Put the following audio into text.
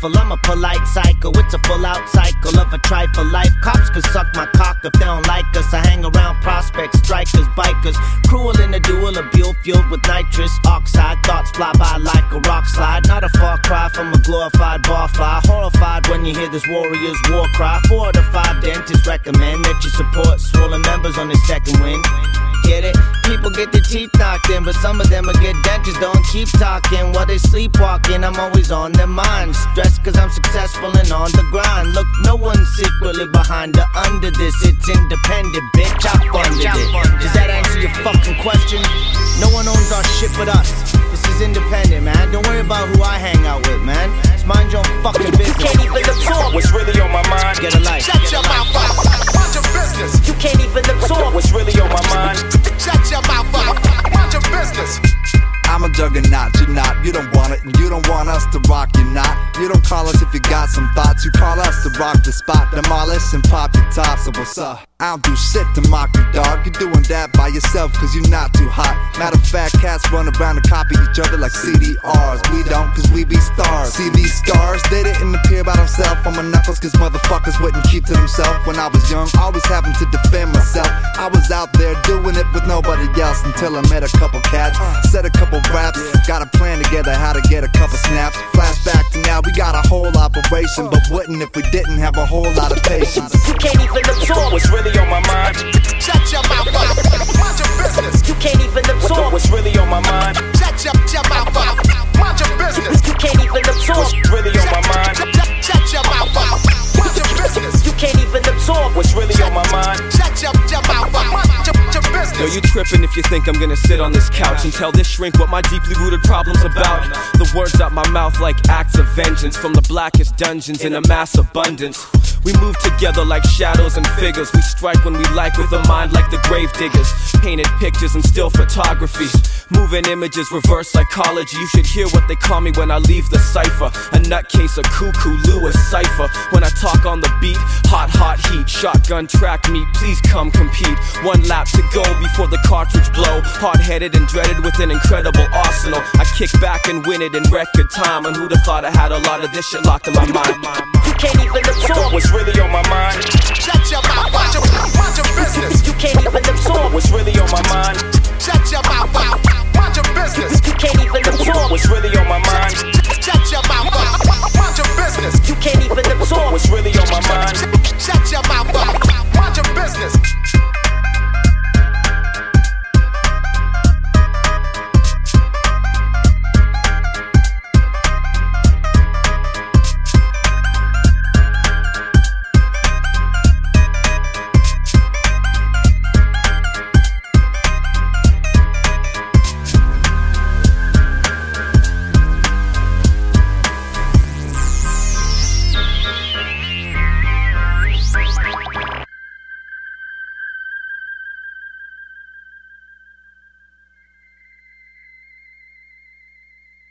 trifle. I'm a polite psycho, it's a full out cycle of a trifle life. Cops could suck my cock if they don't like us. I hang around prospects, strikers, bikers, cruel in the duel, a buell fueled with nitrous oxide. Thoughts fly by like a rock slide, not a far cry from a glorified barfly. Horrified when you hear this warrior's war cry. 4 to 5 dentists recommend that you support swollen members on the second wind. Get it? People get their teeth knocked in, but some of them will get dentures. Don't keep talking while they sleepwalking. I'm always on their mind, stressed cause I'm successful and on the grind. Look, no one's secretly behind or under this. It's independent, bitch, I funded it. Does that answer your fucking question? No one owns our shit but us. This is independent, man. Don't worry about who I hang out with, man. Just mind your own fucking business. You can't even absorb what's really on my mind. Get a life. Shut your mouth up. Mind your business. You can't even absorb what's really on my mind. Shut your mouth up. Mind your business. I'm a juggernaut, you're not. You don't want it, and you don't want us to rock, you're not. You don't call us if you got some thoughts. You call us to rock the spot, demolish and pop your top. So what's up? I don't do shit to mock you, dog. You're doing that by yourself cause you're not too hot. Matter of fact, cats run around and copy each other like CDRs. We don't cause we be stars. See these scars, they didn't appear by themselves on my knuckles cause motherfuckers wouldn't keep to themselves. When I was young, always having to defend myself. I was out there doing it with nobody else until I met a couple cats, said a couple raps, got a plan together how to get a couple snaps. Flashback to now, we got a whole operation, but wouldn't if we didn't have a whole lot of patience. You can't even absorb what's really on my mind. Shut your mouth up. Mind your business. You can't even absorb what's really on my mind. Shut your mouth up. Mind your business. You can't even absorb what's really on my mind. Shut your mouth up. Mind your business. You can't even absorb what's really on my mind. Shut your mouth up. Mind your business. Yo, you trippin' if you think I'm gonna sit on this couch and tell this shrink what my deeply rooted problem's about. The words out my mouth like acts of vengeance from the blackest dungeons in a mass abundance. We move together like shadows and figures. We strike when we like with a mind like the grave diggers. Painted pictures and still photography. Moving images, reverse psychology. You should hear what they call me when I leave the cipher. A nutcase, a cuckoo, Lewis cipher. When I talk on the beat, hot heat. Shotgun track meet, please come compete. 1 lap to go before the cartridge blow. Hard-headed and dreaded with an incredible arsenal. I kick back and win it in record time. And who'd have thought I had a lot of this shit locked in my mind. You can't even absorb what's really on my mind. Shut your mouth. Mind your business. You can't even absorb what's really on my mind.